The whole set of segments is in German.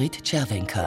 Siegfried Czerwenka.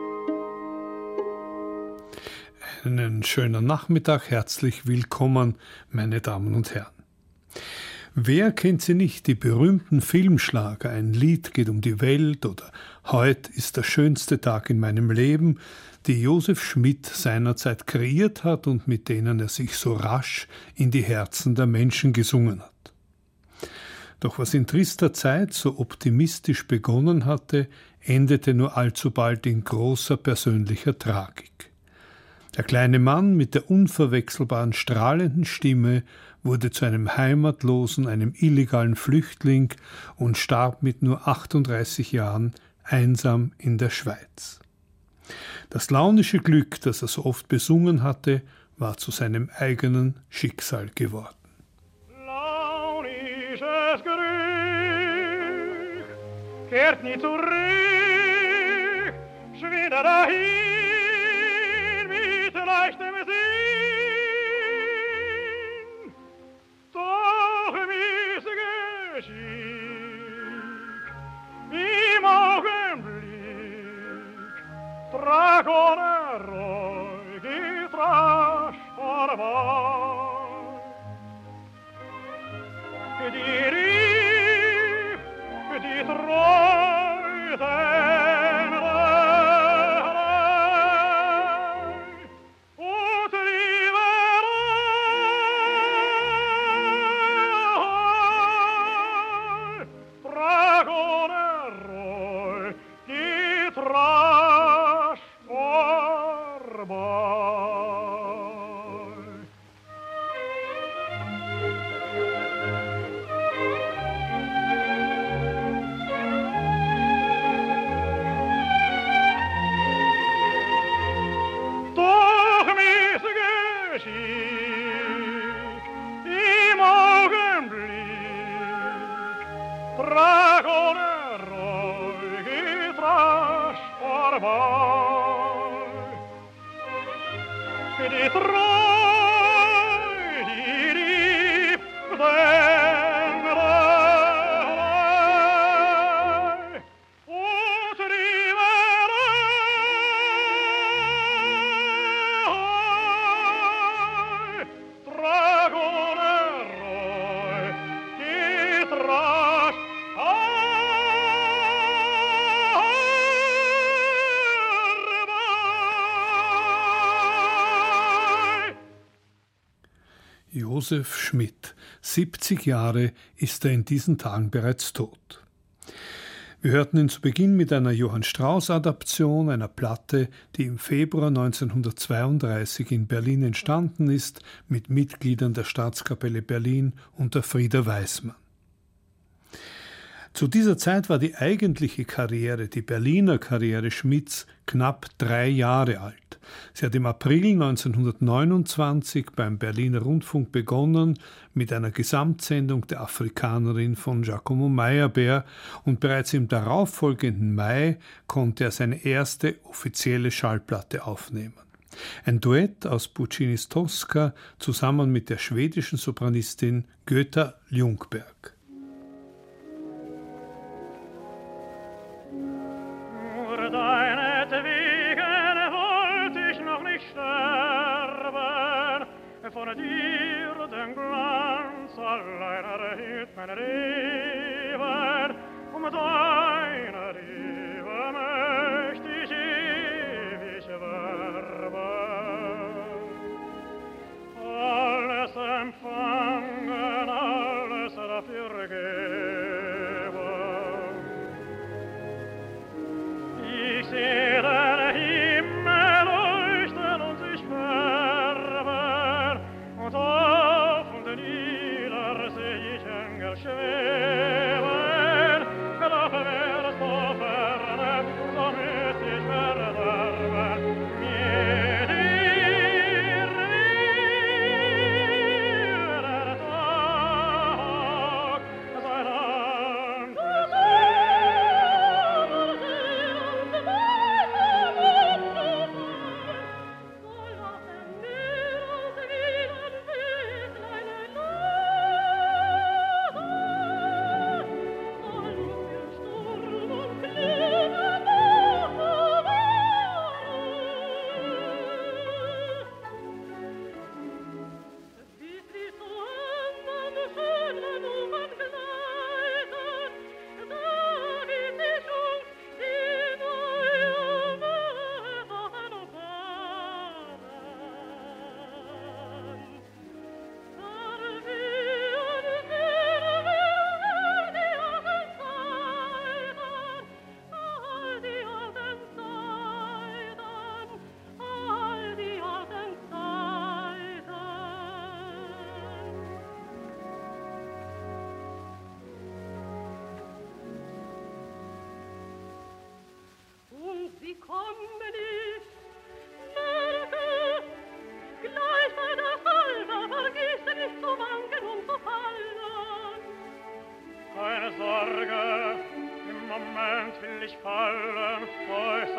Einen schönen Nachmittag, herzlich willkommen, meine Damen und Herren. Wer kennt sie nicht, die berühmten Filmschlager, ein Lied geht um die Welt oder Heute ist der schönste Tag in meinem Leben, die Josef Schmidt seinerzeit kreiert hat und mit denen er sich so rasch in die Herzen der Menschen gesungen hat. Doch was in trister Zeit so optimistisch begonnen hatte, endete nur allzu bald in großer persönlicher Tragik. Der kleine Mann mit der unverwechselbaren strahlenden Stimme wurde zu einem Heimatlosen, einem illegalen Flüchtling und starb mit nur 38 Jahren einsam in der Schweiz. Das launische Glück, das er so oft besungen hatte, war zu seinem eigenen Schicksal geworden. Launisches Glück kehrt nie zurück, schwindet dahin. Leichtem Sinn, doch wie es geschieht, im Augenblick, trag ohne Reue, geht rasch vorbei. Die rief, die Treue, Josef Schmidt. 70 Jahre ist er in diesen Tagen bereits tot. Wir hörten ihn zu Beginn mit einer Johann Strauss-Adaption, einer Platte, die im Februar 1932 in Berlin entstanden ist, mit Mitgliedern der Staatskapelle Berlin unter Frieder Weissmann. Zu dieser Zeit war die eigentliche Karriere, die Berliner Karriere Schmidts, knapp 3 Jahre alt. Sie hat im April 1929 beim Berliner Rundfunk begonnen mit einer Gesamtsendung der Afrikanerin von Giacomo Meyerbeer und bereits im darauffolgenden Mai konnte er seine erste offizielle Schallplatte aufnehmen. Ein Duett aus Puccinis Tosca zusammen mit der schwedischen Sopranistin Göta Ljungberg. Von dir den Glanz allein erhält mein Leben, deine Liebe möchte ich ewig werben. Alles empfangen, alles dafür geben. Ich sehe den Himmel leuchten und sich färben, und auf und nieder seh ich Engel schweben.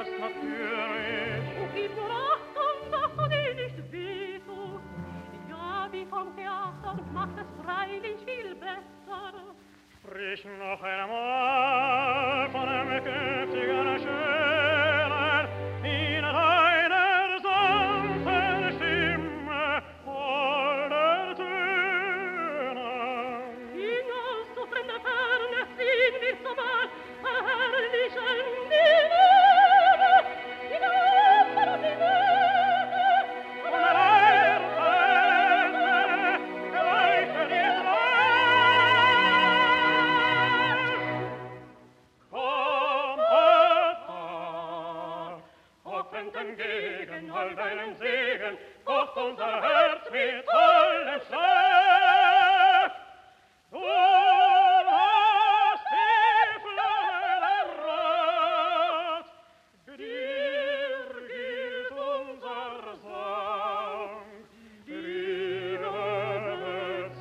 ganz natürlich. Und gib nur Achtung, dass du dir nicht wehtust. Ja, wie vom Theater macht es freilich viel besser. Sprich noch einmal von einem künftigen Schönen in deiner sanften Stimme, holder Töne. Hinaus zu fremder Ferne ziehen wir zum Mal herrlichen Dinge. Hinaus auf die Welt, Und erleichtert ihr Komm, hoffend entgegen all deinen Segen, pocht unser Herz mit allem Schlag. Du hast die Flamme errat, dir gilt unser Sang, dir wird's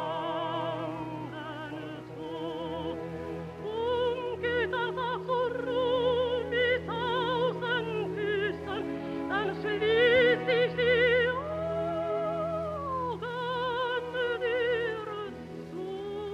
geht das auch so rum wie 1000 Küssen, dann schließ ich die Augen dir zu.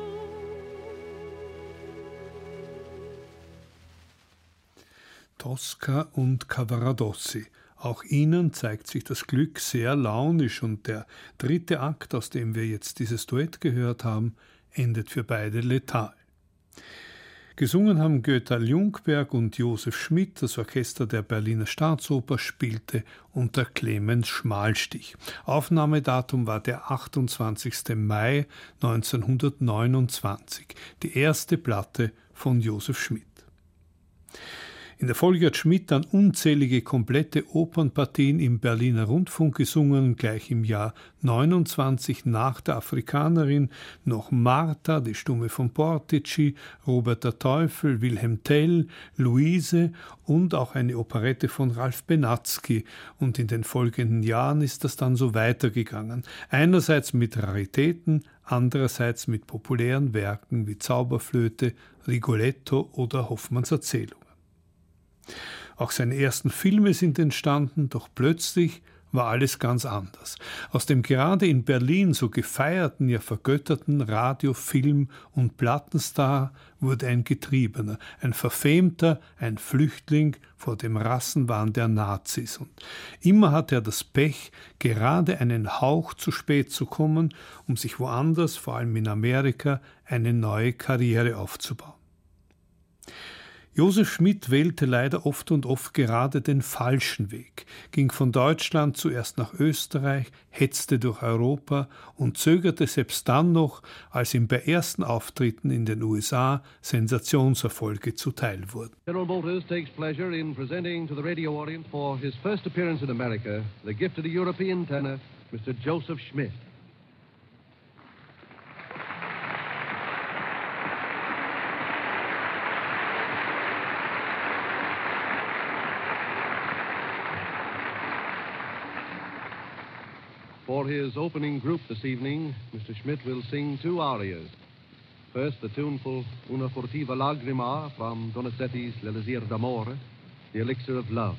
Tosca und Cavaradossi. Auch ihnen zeigt sich das Glück sehr launisch und der dritte Akt, aus dem wir jetzt dieses Duett gehört haben, endet für beide letal. Gesungen haben Götal Jungberg und Josef Schmidt, das Orchester der Berliner Staatsoper spielte unter Clemens Schmalstich. Aufnahmedatum war der 28. Mai 1929, die erste Platte von Josef Schmidt. In der Folge hat Schmidt dann unzählige komplette Opernpartien im Berliner Rundfunk gesungen, gleich im Jahr 29 nach der Afrikanerin noch Martha, die Stumme von Portici, Robert der Teufel, Wilhelm Tell, Luise und auch eine Operette von Ralph Benatzky. Und in den folgenden Jahren ist das dann so weitergegangen. Einerseits mit Raritäten, andererseits mit populären Werken wie Zauberflöte, Rigoletto oder Hoffmanns Erzählungen. Auch seine ersten Filme sind entstanden, doch plötzlich war alles ganz anders. Aus dem gerade in Berlin so gefeierten, ja vergötterten Radio-, Film- und Plattenstar wurde ein Getriebener, ein Verfemter, ein Flüchtling vor dem Rassenwahn der Nazis. Und immer hat er das Pech, gerade einen Hauch zu spät zu kommen, um sich woanders, vor allem in Amerika, eine neue Karriere aufzubauen. Josef Schmidt wählte leider oft gerade den falschen Weg, ging von Deutschland zuerst nach Österreich, hetzte durch Europa und zögerte selbst dann noch, als ihm bei ersten Auftritten in den USA Sensationserfolge zuteil wurden. General Motors takes pleasure in presenting to the radio audience for his first appearance in America the gift of the European tenor, Mr. Joseph Schmidt. For his opening group this evening, Mr. Schmidt will sing two arias. First, the tuneful Una furtiva lagrima from Donizetti's L'Elisir d'Amore, the elixir of love.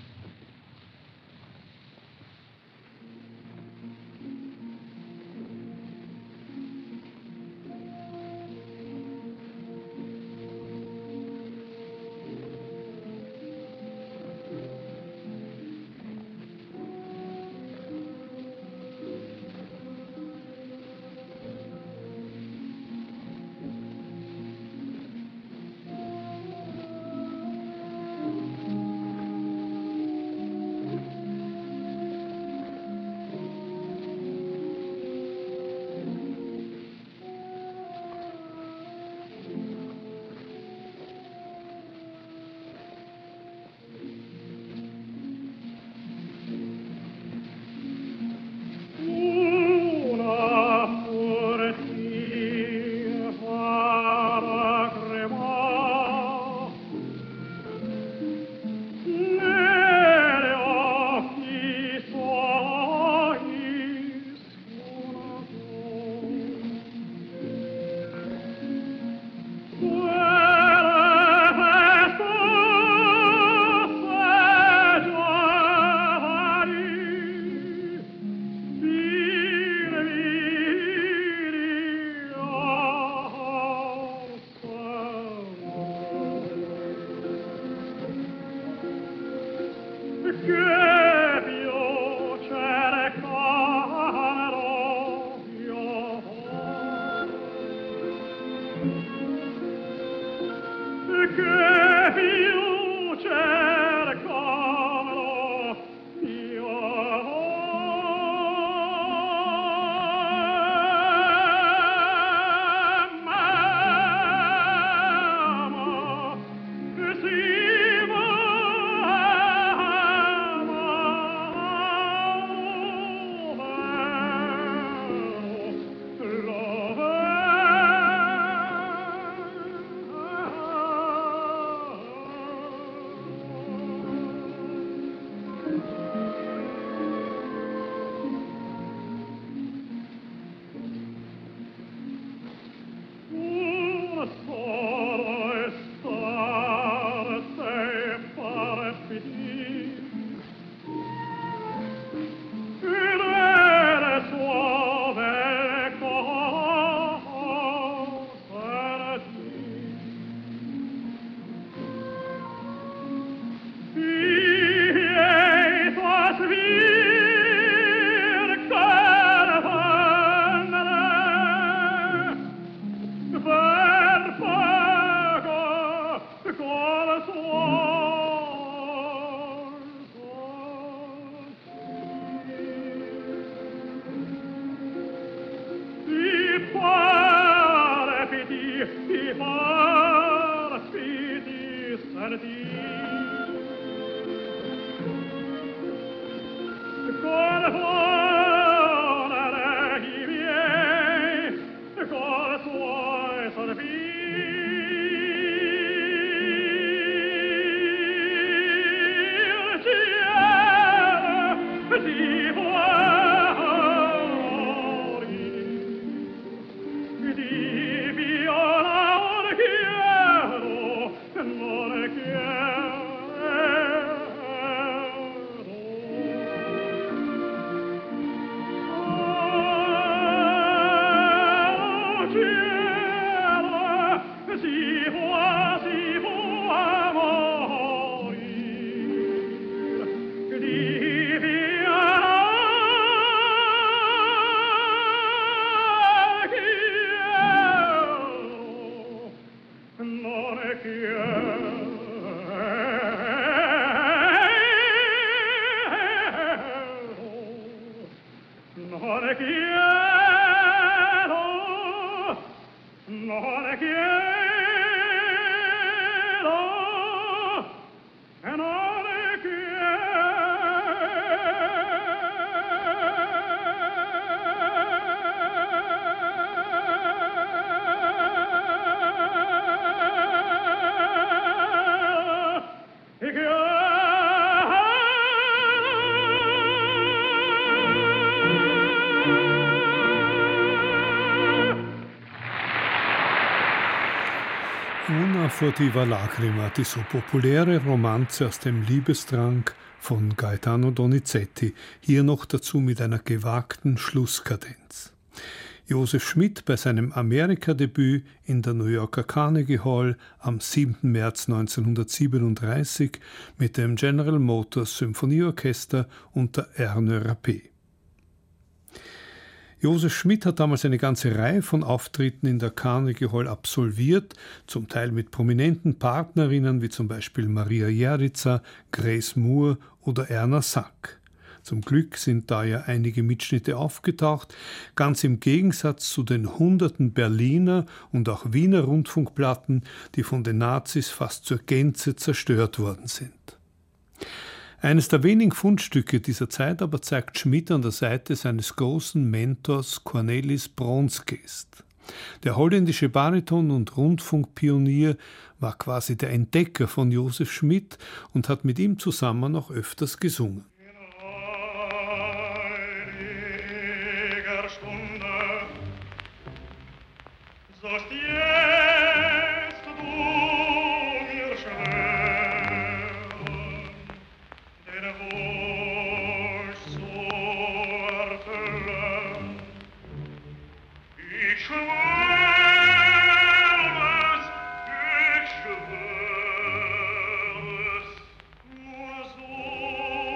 Una furtiva lacrima, die so populäre Romanze aus dem Liebesdrang von Gaetano Donizetti, hier noch dazu mit einer gewagten Schlusskadenz. Joseph Schmidt bei seinem Amerika-Debüt in der New Yorker Carnegie Hall am 7. März 1937 mit dem General Motors Symphonieorchester unter Erne Rappé. Joseph Schmidt hat damals eine ganze Reihe von Auftritten in der Carnegie Hall absolviert, zum Teil mit prominenten Partnerinnen wie zum Beispiel Maria Jerrica, Grace Moore oder Erna Sack. Zum Glück sind da ja einige Mitschnitte aufgetaucht, ganz im Gegensatz zu den hunderten Berliner und auch Wiener Rundfunkplatten, die von den Nazis fast zur Gänze zerstört worden sind. Eines der wenigen Fundstücke dieser Zeit aber zeigt Schmidt an der Seite seines großen Mentors Cornelis Bronskest. Der holländische Bariton- und Rundfunkpionier war quasi der Entdecker von Joseph Schmidt und hat mit ihm zusammen auch öfters gesungen. So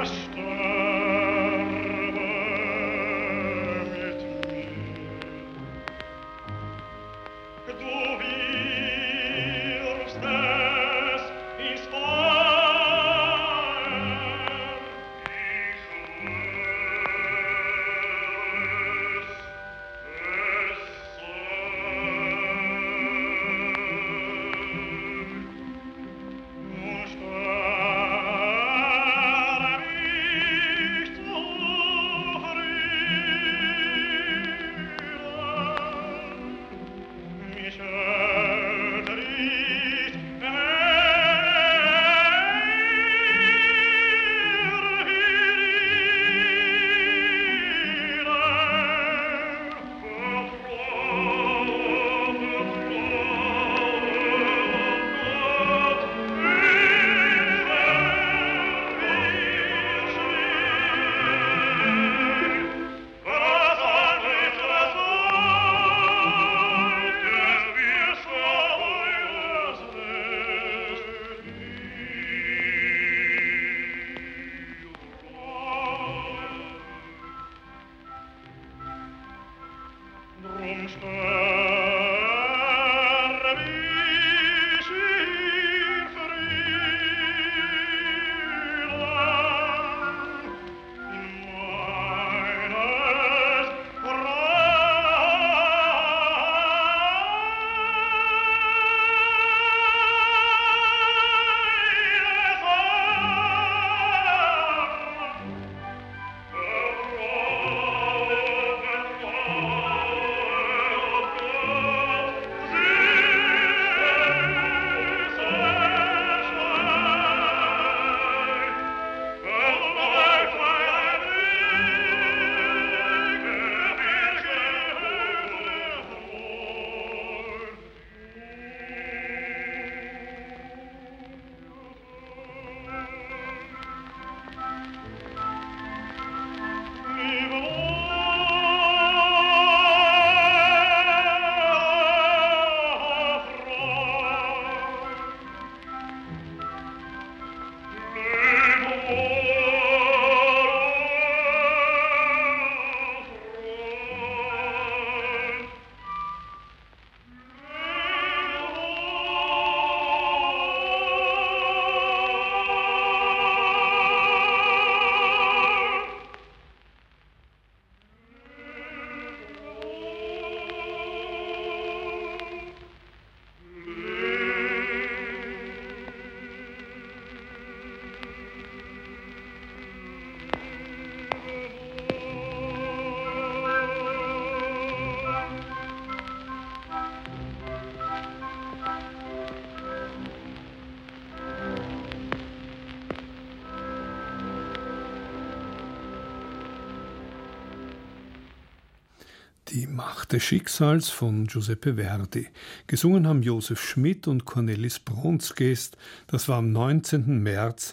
Die Macht des Schicksals von Giuseppe Verdi. Gesungen haben Josef Schmidt und Cornelis Bronsgeest. Das war am 19. März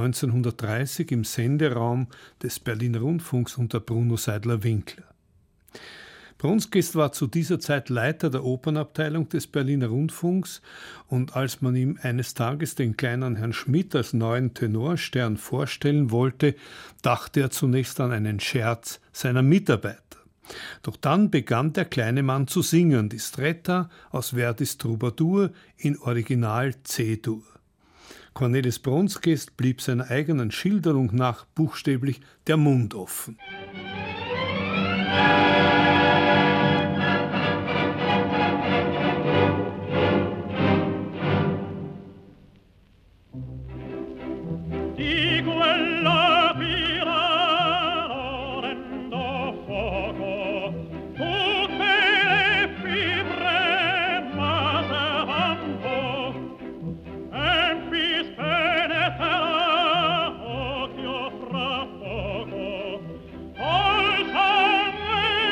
1930 im Senderaum des Berliner Rundfunks unter Bruno Seidler-Winkler. Bronsgeest war zu dieser Zeit Leiter der Opernabteilung des Berliner Rundfunks, und als man ihm eines Tages den kleinen Herrn Schmidt als neuen Tenorstern vorstellen wollte, dachte er zunächst an einen Scherz seiner Mitarbeiter. Doch dann begann der kleine Mann zu singen, die Stretta aus Verdis Troubadour in Original C-Dur. Cornelis Bronsgeest blieb seiner eigenen Schilderung nach buchstäblich der Mund offen. Fra poco, al sangue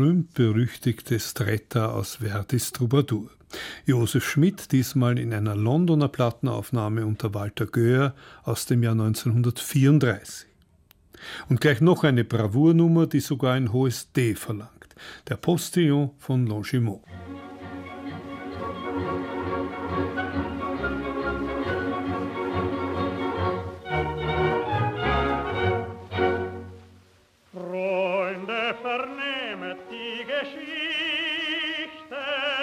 berühmt-berüchtigte Stretta aus Verdis Troubadour. Josef Schmidt diesmal in einer Londoner Plattenaufnahme unter Walter Göhr aus dem Jahr 1934. Und gleich noch eine Bravournummer, die sogar ein hohes D verlangt. Der Postillon von Longimont. Freunde, vernehmet die Geschichte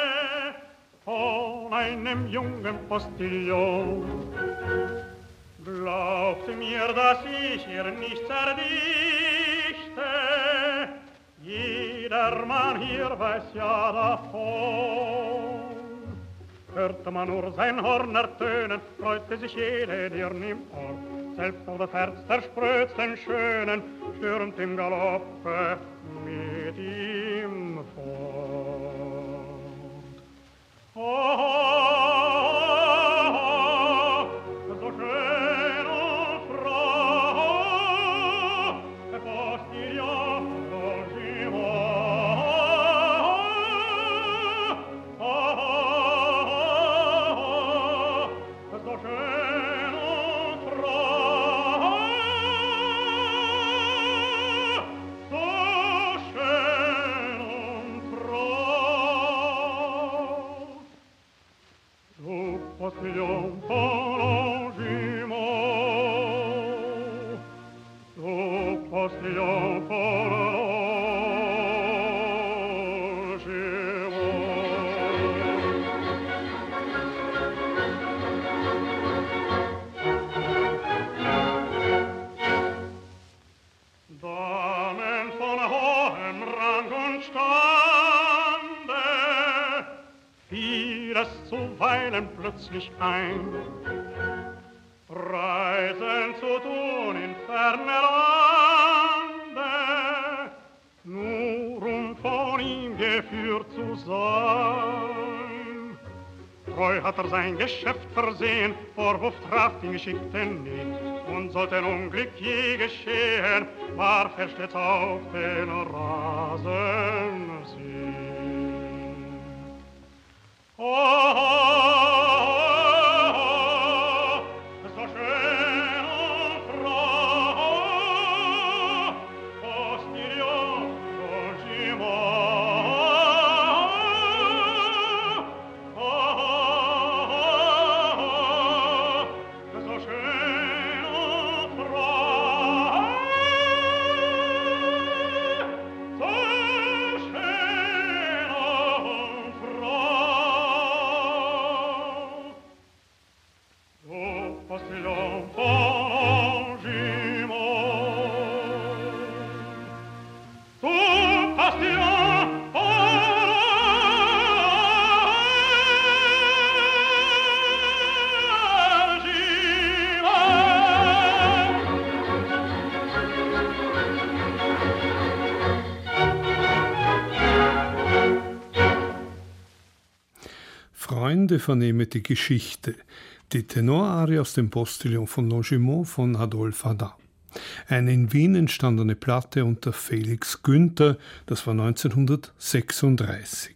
von einem jungen Postillon. Glaubt mir, dass ich ihr nichts erdichte, jedermann hier weiß ja davon. Hörte man nur sein Horn ertönen, freute sich jede Dirn im Ohr. Selbst auch das Herz der sprödsten Schönen stürmt im Galoppe mit ihm fort. Oh, so schön und froh, der Postillon Longimont. Oh, so schön und froh, so schön und froh. Du Postillon von Longimont, du Postillon von Longimont. Damen von hohem Rang und Stande fiel es zuweilen plötzlich ein, Reisen zu tun in ferne Lande, nur um von ihm geführt zu sein. Treu hat sein Geschäft versehen, Vorwurf traf den Geschickten nicht, und sollte ein Unglück je geschehen, warf er stets auf den Rasensee. Oh, so schön und froh, Postillon Longimont. Oh, so schön und froh, so schön und froh. Du Postillon von Longimont, du Postillon von Freunde, vernehmet die Geschichte. Die Tenorarie aus dem Postillon von Longimont von Adolphe Adam. Eine in Wien entstandene Platte unter Felix Günther, das war 1936.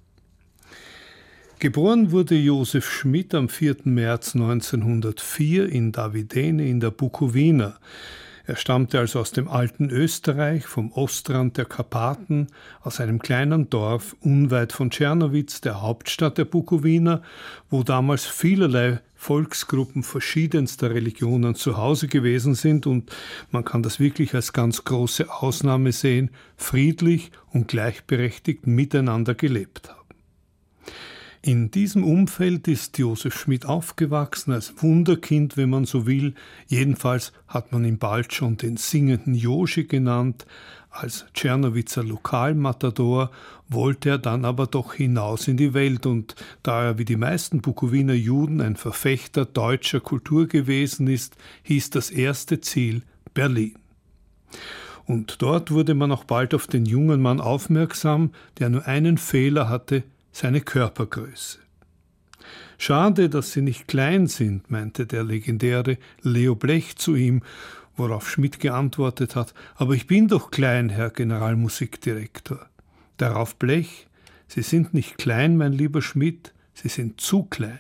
Geboren wurde Josef Schmidt am 4. März 1904 in Davidene in der Bukowina. Er stammte also aus dem alten Österreich, vom Ostrand der Karpaten, aus einem kleinen Dorf unweit von Czernowitz, der Hauptstadt der Bukowina, wo damals vielerlei Volksgruppen verschiedenster Religionen zu Hause gewesen sind, und man kann das wirklich als ganz große Ausnahme sehen, friedlich und gleichberechtigt miteinander gelebt haben. In diesem Umfeld ist Josef Schmidt aufgewachsen, als Wunderkind, wenn man so will. Jedenfalls hat man ihn bald schon den singenden Joshi genannt. Als Czernowitzer Lokalmatador wollte er dann aber doch hinaus in die Welt, und da er wie die meisten Bukowiner Juden ein Verfechter deutscher Kultur gewesen ist, hieß das erste Ziel Berlin. Und dort wurde man auch bald auf den jungen Mann aufmerksam, der nur einen Fehler hatte: seine Körpergröße. Schade, dass sie nicht klein sind, meinte der legendäre Leo Blech zu ihm, worauf Schmidt geantwortet hat: Aber ich bin doch klein, Herr Generalmusikdirektor. Darauf Blech: »Sie sind nicht klein, mein lieber Schmidt, Sie sind zu klein.«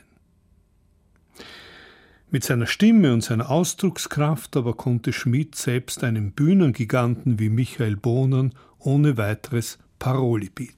Mit seiner Stimme und seiner Ausdruckskraft aber konnte Schmidt selbst einem Bühnengiganten wie Michael Bohnen ohne weiteres Paroli bieten.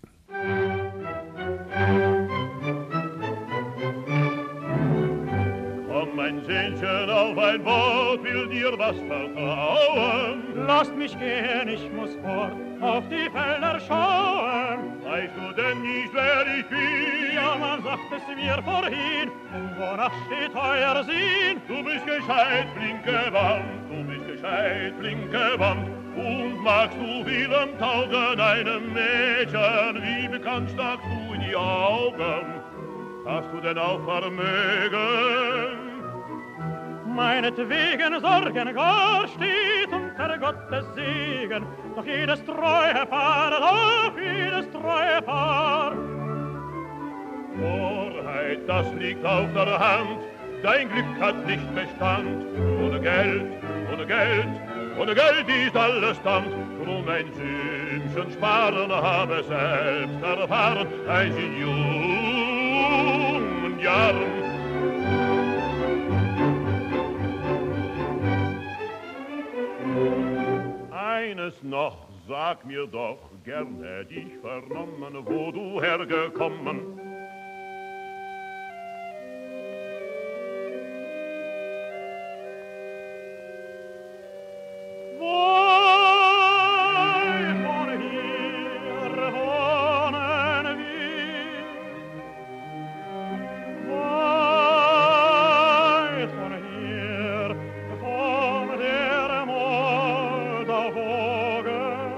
Komm, mein Sehnchen, auf ein Wort will dir was vertrauen. Lasst mich gehen, ich muss fort auf die Felder schauen. Weißt du denn nicht, wer ich bin? Ja, man sagt es mir vorhin, wonach steht euer Sinn? Du bist gescheit, blinke Wand, du bist gescheit, blinke Wand. Und magst du vielem taugen, einem Mädchen, wie bekannt starkst du in die Augen? Hast du denn auch Vermögen? Meinetwegen Sorgen gar steht unter Gottes Segen, doch jedes treue Paar, Torheit, das liegt auf der Hand, dein Glück hat nicht Bestand. Ohne Geld, ohne Geld, ohne Geld ist alles Stand. Drum ein Sümmchen sparen, habe selbst erfahren, als in jungen Jahren. Eines noch, sag mir doch, gern hätt ich vernommen, wo du hergekommen. Weit von hier wohnen wir, weit von hier, von der Moldau-Wogen,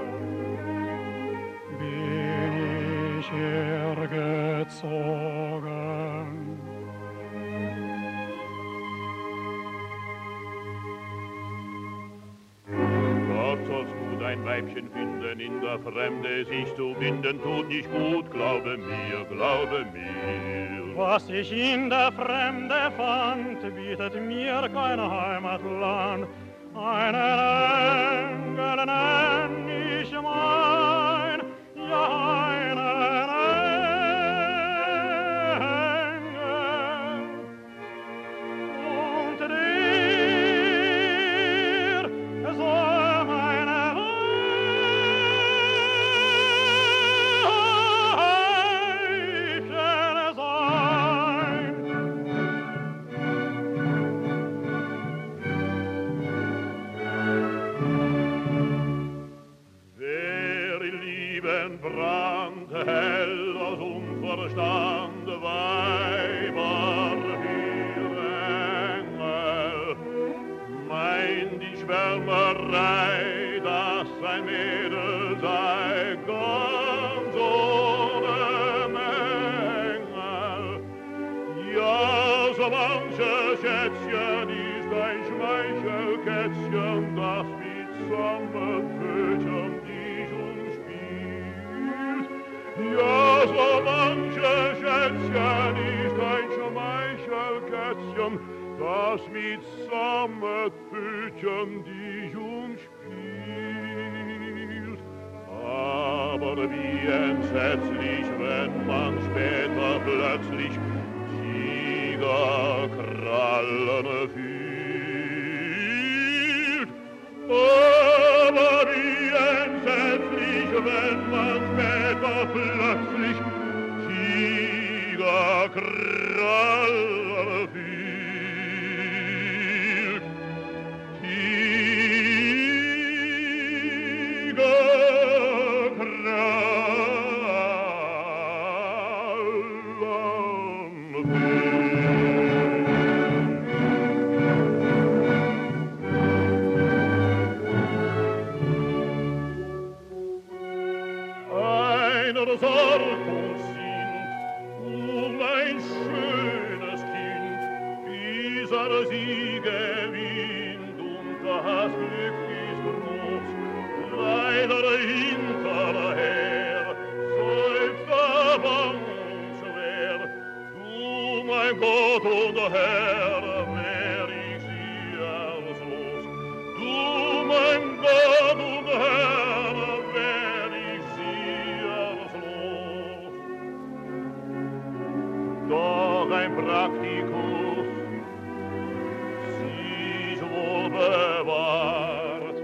bin ich hergezogen. Sollst du dein Weibchen finden, in der Fremde sich zu binden, tut nicht gut, glaube mir, glaube mir. Was ich in der Fremde fand, bietet mir kein Heimatland. Einen Engel nenn ich mein, ja einen Engel. Und der soll meine Weibchen sein. Wer in Lieben brandhell aus Unverstand, Weiber wie Engel, meint die Schwärmerei, dass ein Mädel sei ganz ohne Mängel. Ja, so manches Schätzchen ist ein Schmeichelkätzchen, das mit Sammetpfötchen dich umspielt. Ja, so manches Schätzchen ist ein Schmeichelkätzchen, das mit Sammetpfötchen dich umspielt. Aber wie entsetzlich, wenn man später plötzlich Tigerkrallen fühlt. Aber wie entsetzlich, wenn man später plötzlich Tigerkrallen fühlt. Einer sorgt und sinnt ein schönes Kind, bis sie gewinnt und das Glück ist groß. Leider hinterher seufzt der Bang schwer. Du, mein Gott und Herr, wär ich sie als los. Du, mein Gott und Herr, wär ich sie als beim Praktikus sich wohl bewahrt.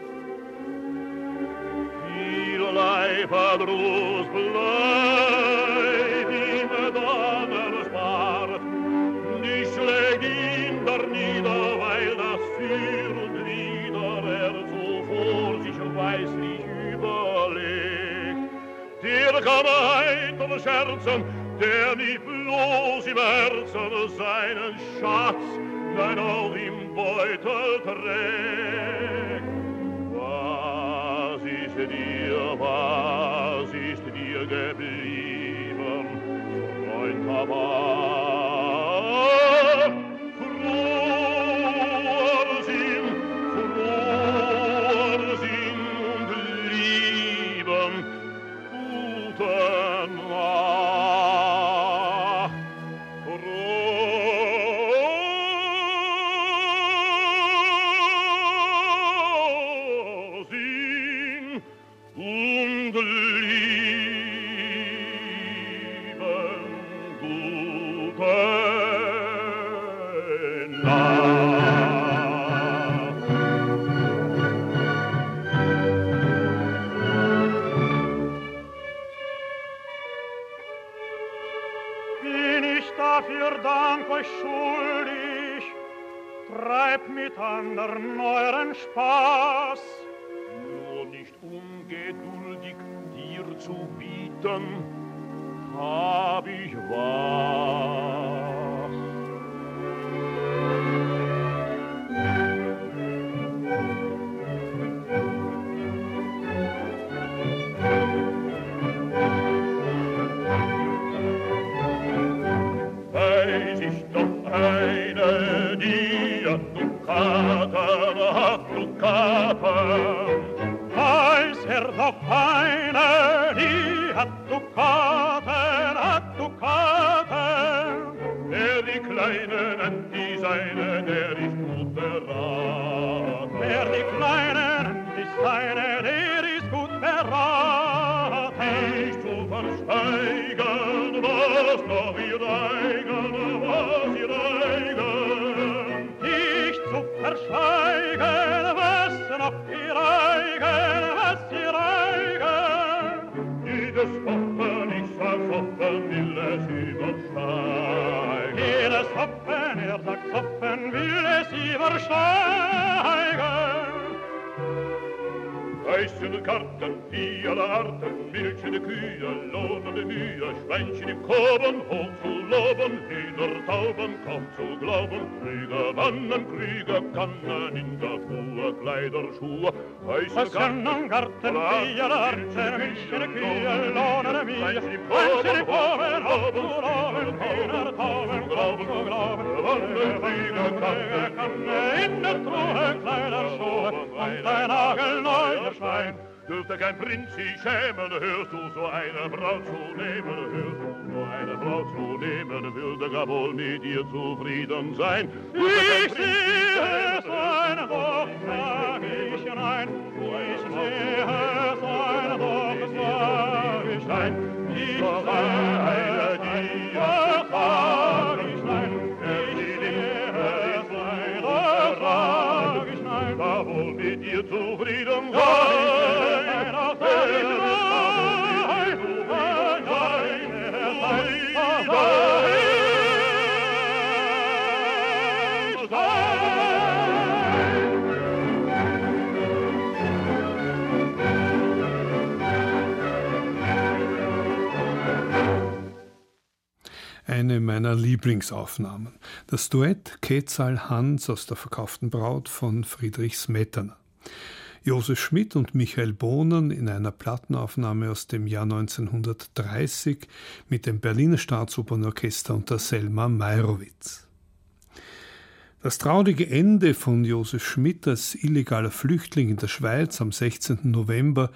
Vielerlei Verdruss bleibt ihm dann erspart. Die schlägt ihn da nieder, weil das für und wider er so vor sich weislich überlegt. Der kann heiter scherzen, der nicht bloß im Herzen seinen Schatz, nein auch im Beutel trägt. Was ist dir geblieben, Freund Tabar? Froher Sinn und Lieben, guten Nacht. Frohsinn und Lieben, guten Nacht. Bin ich dafür Dank euch schuldig, treibt mit andern euren Spaß. Nur nicht ungeduldig dir zu bieten, hab ich was. Weiß ich doch eine, die hat Dukaten. Weiß er doch eine, die hat Dukaten. Wer die Kleine nennt, die Seine, der ist gut beraten. Wer die Kleine nennt, die Seine, der ist gut beraten. Nicht zu verschweigen, was noch ihr eigen, was ihr eigen. Nicht zu verschweigen, was noch ihr eigen, was ihr eigen. Jedes Hoffen, ich sag Hoffen, will es übersteigen. Jedes Hoffen, sagt Hoffen, will es übersteigen. Weiße Karten, die aller Arten, milchende Kühe, lohnende Mühe, Schweinchen im Korben, hoch zu loben, Hühnertauben, kaum zu glauben, Krüger Wannen, Krüger Kannen, in der Kuh, Kleider, Schuhe, weiße Karten, die aller Arten, milchende Kühe, lohnende Mühe, Schweinchen im Korben, hoch zu loben, Hühnertauben, kaum zu glauben, Wannen, Krüger Kannen, in der Truhe, Kleider, Schuhe, und ein Nagelneuer Schwein. Dürfte kein Prinz sich schämen, hörst du so eine Braut zu nehmen, hörst du so eine Braut zu nehmen, würde gar wohl mit dir zufrieden sein. Ich sehe es ein, doch sag ich nein. Ich sehe es ein, doch sag ich nein. Ich sehe es ein, doch sag ich nein. Ich sehe es ein, doch sag ich nein. Da wohl mit dir zufrieden sein. Eine meiner Lieblingsaufnahmen. Das Duett Quetzal Hans aus der verkauften Braut von Friedrich Smetana. Josef Schmidt und Michael Bohnen in einer Plattenaufnahme aus dem Jahr 1930 mit dem Berliner Staatsopernorchester unter Selma Meyrowitz. Das traurige Ende von Josef Schmidt als illegaler Flüchtling in der Schweiz am 16. November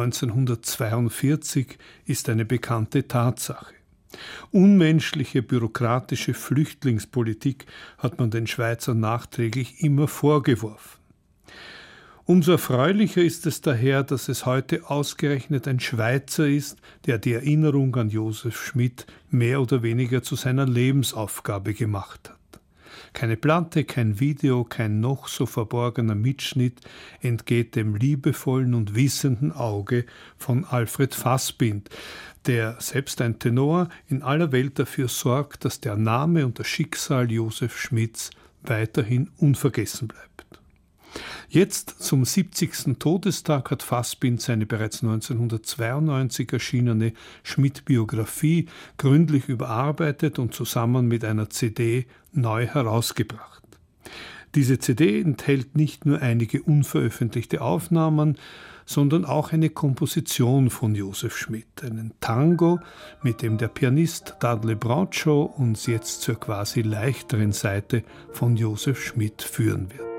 1942 ist eine bekannte Tatsache. Unmenschliche bürokratische Flüchtlingspolitik hat man den Schweizern nachträglich immer vorgeworfen. Umso erfreulicher ist es daher, dass es heute ausgerechnet ein Schweizer ist, der die Erinnerung an Josef Schmid mehr oder weniger zu seiner Lebensaufgabe gemacht hat. Keine Platte, kein Video, kein noch so verborgener Mitschnitt entgeht dem liebevollen und wissenden Auge von Alfred Fassbind, der, selbst ein Tenor, in aller Welt dafür sorgt, dass der Name und das Schicksal Josef Schmids weiterhin unvergessen bleibt. Jetzt, zum 70. Todestag, hat Fassbind seine bereits 1992 erschienene Schmid-Biografie gründlich überarbeitet und zusammen mit einer CD neu herausgebracht. Diese CD enthält nicht nur einige unveröffentlichte Aufnahmen, sondern auch eine Komposition von Josef Schmid, einen Tango, mit dem der Pianist Dudley Bradshaw uns jetzt zur quasi leichteren Seite von Josef Schmid führen wird.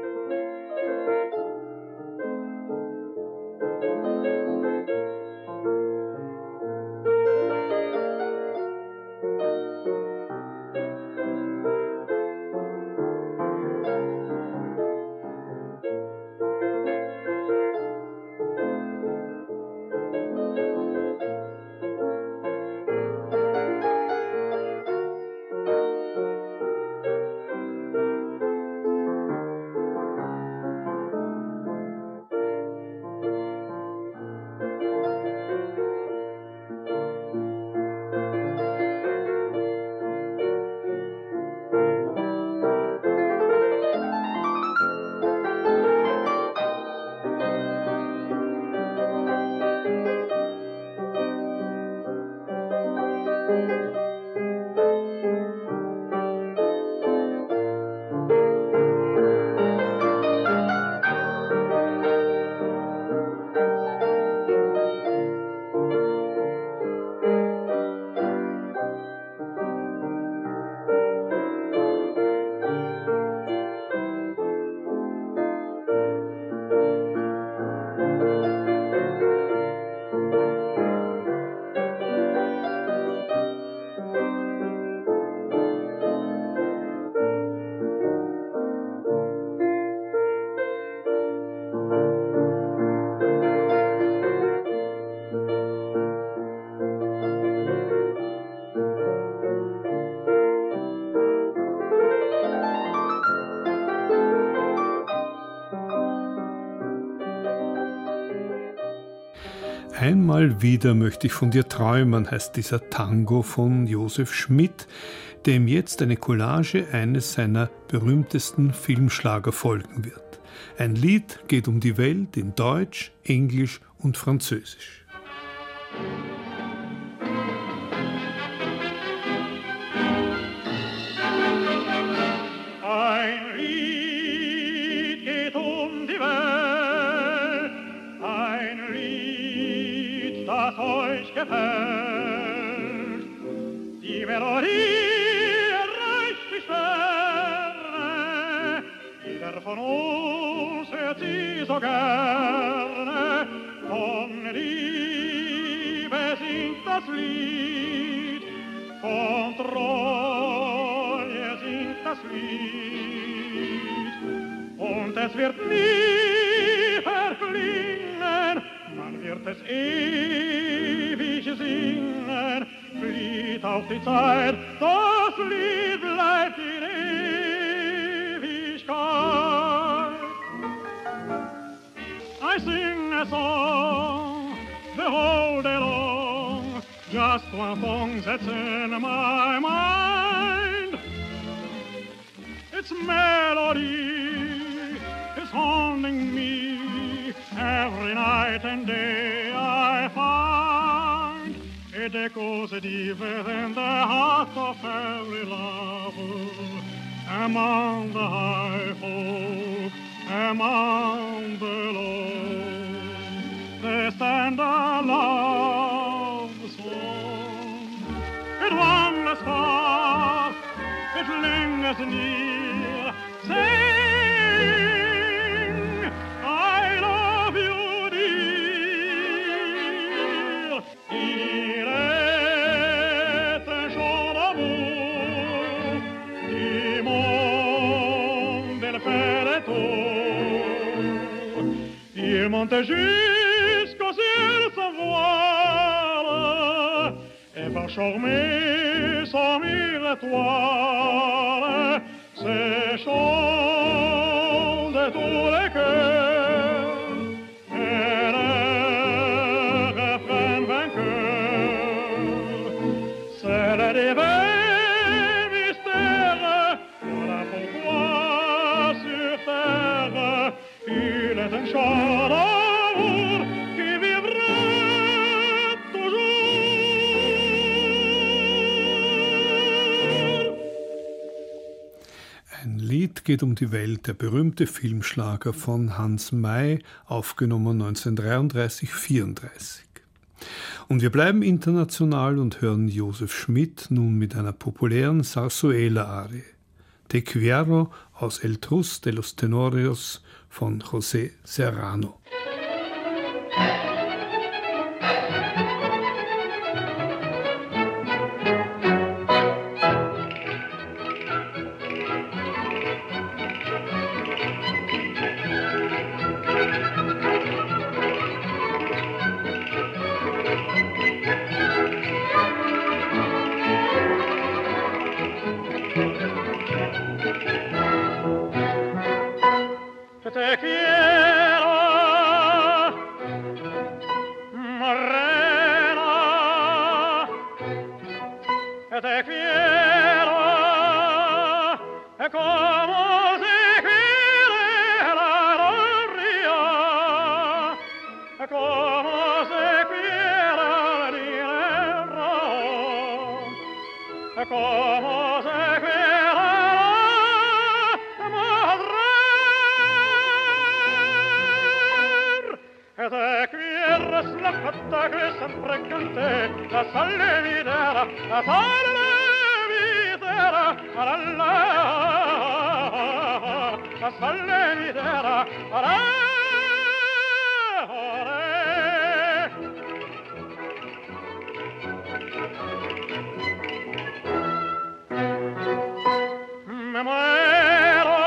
Einmal wieder möchte ich von dir träumen, heißt dieser Tango von Josef Schmid, dem jetzt eine Collage eines seiner berühmtesten Filmschlager folgen wird. Ein Lied geht um die Welt in Deutsch, Englisch und Französisch. Ein Lied geht um die Welt, ein Lied, das euch gefällt. Die Melodie erreicht die Sterne, jeder von uns hört sie so gerne. Von Liebe singt das Lied, von Treue singt das Lied, und es wird nie verklingen, man wird es ewig singen. Flieht auf die Zeit, das Lied bleibt in Ewigkeit. I sing a song the whole day long, just one song that's in my mind. Its melody is haunting me every night and day. I find it echoes deep within the heart of every lover. Among the high folk, among the low, they stand a love song. It wanders far, it lingers near, saying, I love you, dear. Il est un chant d'amour, du monde il fait le tour. et va charmer sans mille étoiles ces chants de tous les cœurs et le refrain vainqueur. C'est le divin mystère, voilà pourquoi sur terre il est un chant d'amour qui vivra toujours. Ein Lied geht um die Welt, der berühmte Filmschlager von Hans May, aufgenommen 1933-34. Und wir bleiben international und hören Josef Schmidt nun mit einer populären Zarzuela-Arie. Te quiero aus El Trus de los Tenorios von José Serrano. Te quiero, morena, te quiero, como se quiere la río, como se quiere el dinero, como se quiere la madre. Te quieres la fatta che sempre canté, la sale videra, la sale videra, la sale videra, me muero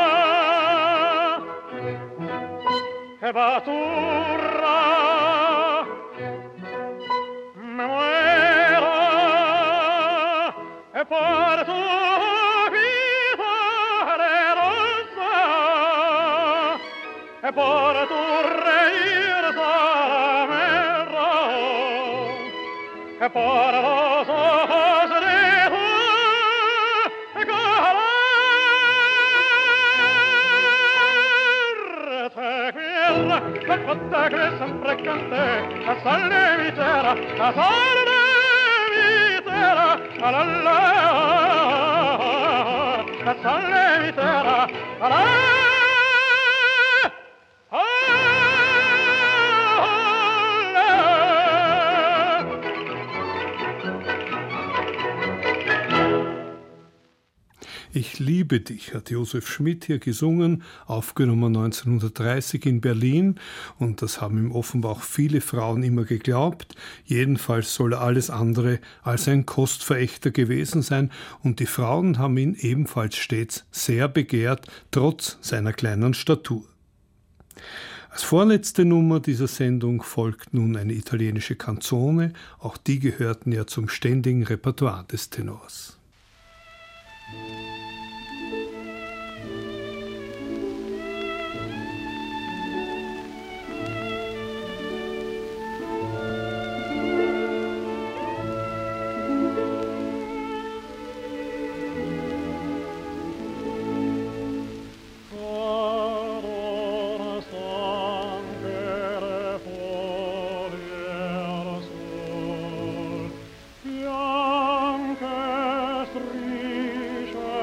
e va tu. Me muero e por tu vida rosa e por tu reír salamero e por los ojos de tu color. Te quiero la fatta che sempre canté, la sale vitera, la sale vitera, la sale vitera, Ich liebe dich, hat Josef Schmidt hier gesungen, aufgenommen 1930 in Berlin, und das haben ihm offenbar auch viele Frauen immer geglaubt. Jedenfalls soll er alles andere als ein Kostverächter gewesen sein, und die Frauen haben ihn ebenfalls stets sehr begehrt, trotz seiner kleinen Statur. Als vorletzte Nummer dieser Sendung folgt nun eine italienische Canzone, auch die gehörten ja zum ständigen Repertoire des Tenors. Bianche strisce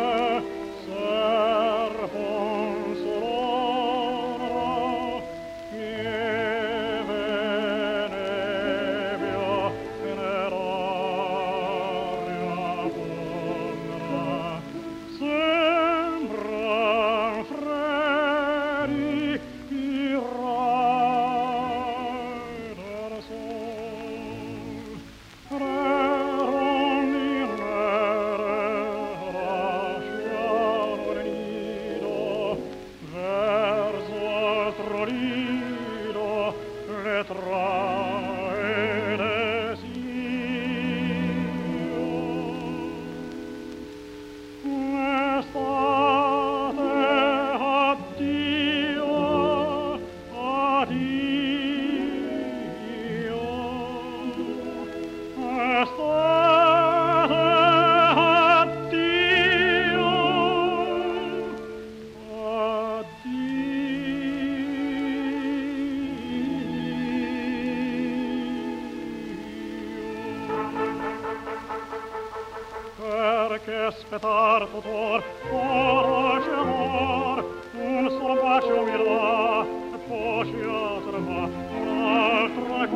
perché aspettar tutor, oroce amor, un solo bacio mi dà, e poi si atreva un altro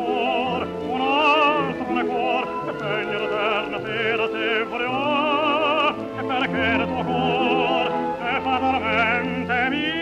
cuor, e pegno l'eterna sera se voleva, e perché il tuo cuor è fatalmente mio.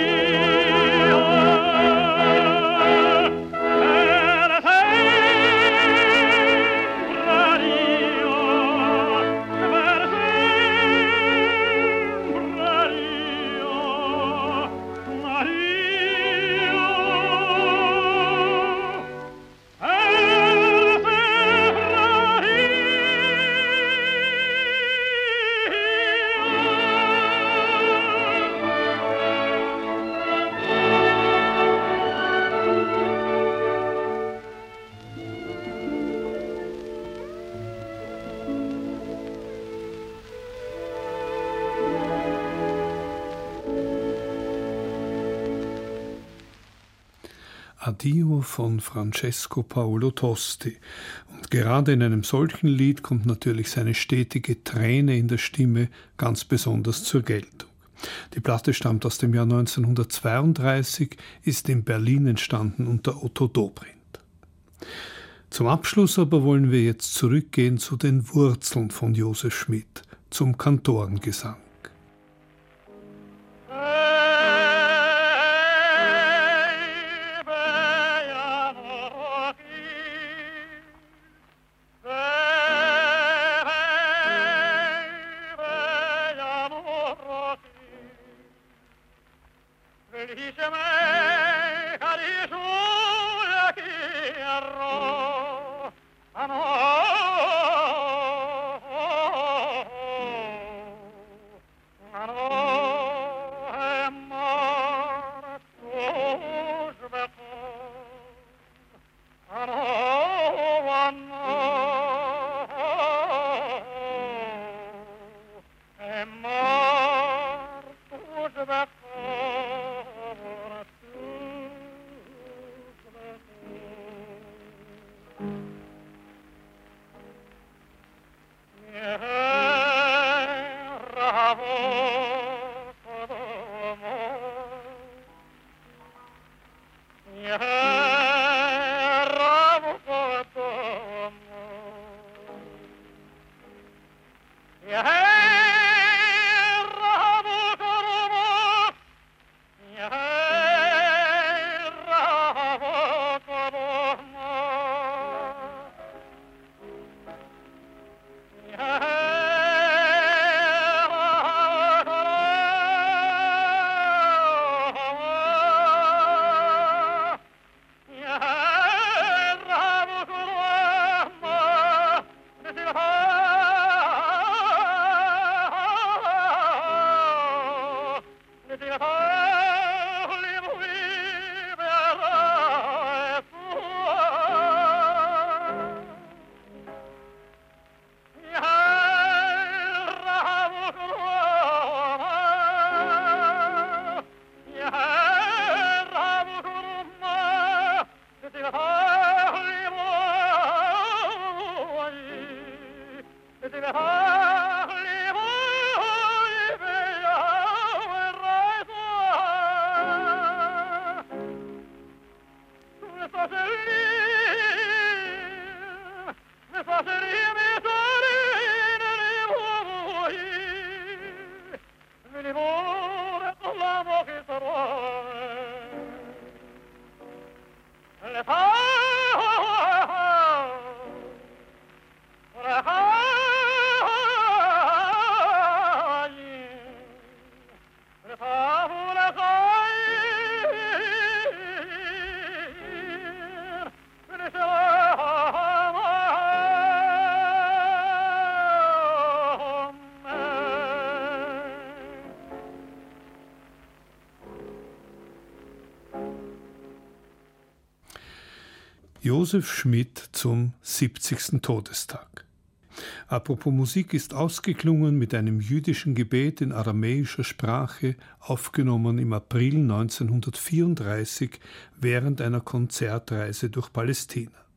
Addio von Francesco Paolo Tosti. Und gerade in einem solchen Lied kommt natürlich seine stetige Träne in der Stimme ganz besonders zur Geltung. Die Platte stammt aus dem Jahr 1932, ist in Berlin entstanden unter Otto Dobrindt. Zum Abschluss aber wollen wir jetzt zurückgehen zu den Wurzeln von Josef Schmid, zum Kantorengesang. Josef Schmid zum 70. Todestag. Apropos Musik ist ausgeklungen mit einem jüdischen Gebet in aramäischer Sprache, aufgenommen im April 1934 während einer Konzertreise durch Palästina.